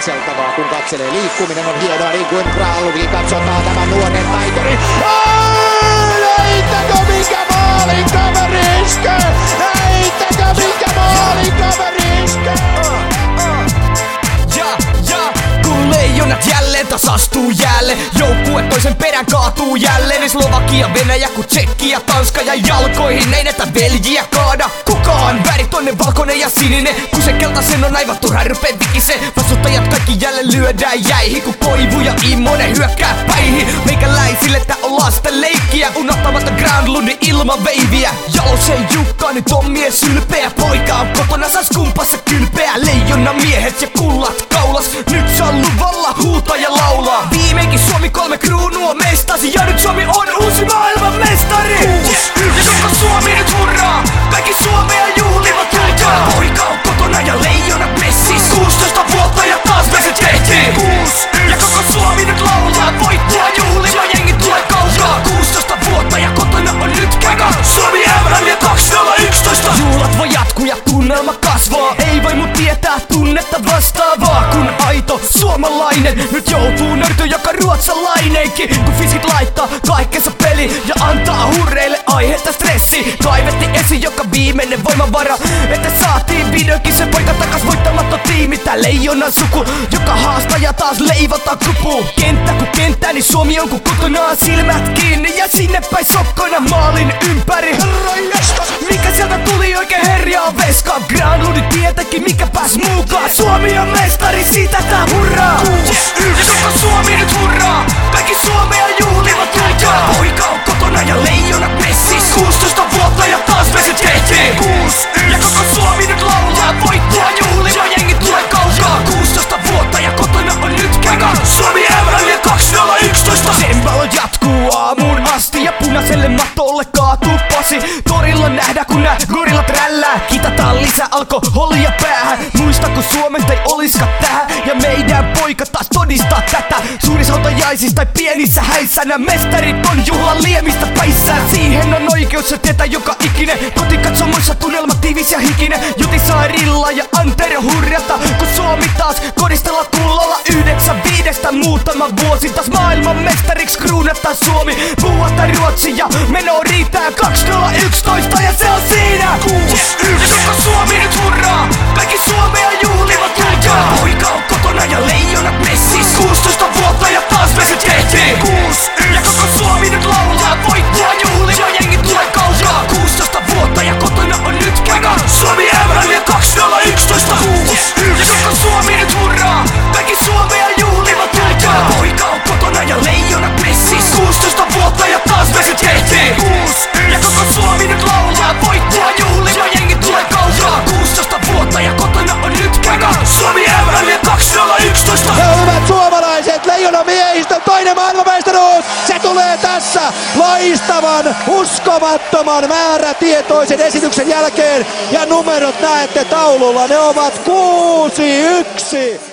katseltavaa, kun katselee. Liikkuminen on hienoa, niin kuin Granlundkin katsotaan tämän nuoren taituri. Heittäkö minkä maalin kaveri iskee? Heittäkö minkä maalin kaveri iskee? Kun leijonat jälleen tasastuu jälleen, joukkue toisen perään kaatuu jälleen. Slovakia, Venäjä, kun Tsekki ja Tanska ja jalkoihin ei näitä veljiä kaada kukaan. Värit on ne valkoinen ja sininen, kun se keltaisen on aivan turha rupee vikise. Vastustajat kaikki jälleen lyödään jäihin, kun Koivu ja Immonen hyökkää päihin. Meikäläisille tää on lasten leikkiä, unohtamatta Granlundin ilman veiviä. Jalosen Jukka nyt on mies ylpeä, poika on kotona sais kumpassa kylpeä. Leijona miehet ja kullat kaulas, nyt se on luvalla huutaa ja laulaa. Viimeinkin Suomi 3 kruunua mestasi, ja nyt Suomi on uusi maailman mestari. Ja koko Suomi nyt hurraa, kaikki Suomea juhlivat tulkaa. Poika on kotona ja leijonat messis, 16 vuotta ja taas me se tehtiin. Ja koko Suomi nyt laulaa, voittoa juhliva jengi tulee kaukaa. 16 vuotta ja kotona on nyt käkä, Suomi MM ja 2011. Juhlat voi jatkuu ja tunnelma kasvaa, ei voi mut tietää tunnetta vastaavaa. Kun aito suomalainen nyt joutuu nörty joka ruotsalainenkin, kun fiskit laittaa kaikkensa peli ja antaa hurreille aihetta stressi. Kaivetti esiin joka viimeinen voimavara, että saatiin vihdoinkin se poika takas voittamaton tiimi. Tää leijonan suku, joka haastaa ja taas leivotaan kupuun. Kenttä kun kenttä, niin Suomi on kun kotonaan silmät kiinni ja sinne päin sokkoina maalin ympäri. Mikä sieltä tuli oikein herjaa veskaa? Granlundin tietenkin mikä pääs mukaan. Suomi on mestari, siitä tää hurraa. Ja koko Suomi nyt hurraa, kaikki Suomea juhlivat tulkaa. Poika on kotona ja leijonat messis, 16 vuotta ja taas me se tehtiin. Ja koko Suomi nyt laulaa, voittoa juhliva jengi tulee kaukaa. 16 vuotta ja kotona on nyt käkä, Suomi MM ja 2011. Sembalo jatkuu aamuun asti ja punaiselle matolle kaatuu pasi. Torilla nähdään kun nää gorillat rällää, kitataan lisää alkoholia päähän. Muista kun Suomen tai oliska tähän, ja meidän poika taas todistaa tätä. Suurissa hautajaisissa tai pienissä häissä, nää mestarit on juhlan liemistä päissään. Siihen on oikeus se tietää joka ikinen, kotikatsomoissa tunnelma tiivis ja hikinen. Jutisaarilla ja Antero hurjata, kun Suomi taas kodistella kullalla 9-5 muutama vuosi. Taas maailman mestariksi kruunataan Suomi, puhutaan Ruotsi ja meno riittää 2011 ja se on siinä. Ja koko Suomi nyt hurraa, kaikki Suomea juhlivat tulkaa. Poika on kotona ja leijonat messis, 16 vuotta ja taas me se tehtiin. Ja koko Suomi nyt laulaa, voittoa juhliva jengi tulee kaukaa. 16 vuotta ja kotona on nyt käkä, Suomi MM ja 2011. Ja koko Suomi nyt hurraa, kaikki Suomea juhlivat tulkaa. Poika on kotona ja leijonat messis, 16 vuotta ja taas me se tehtiin. Ja koko Suomi nyt laulaa, voittoa juhliva jengi tulee kaukaa. 16 vuotta ja kotona on nyt käkä, Suomi MM ja 2011. Ja hyvät suomalaiset, leijonan miehistön toinen maailmanmestaruus, se tulee tässä loistavan, uskomattoman määrätietoisen esityksen jälkeen. Ja numerot näette taululla, ne ovat 6-1.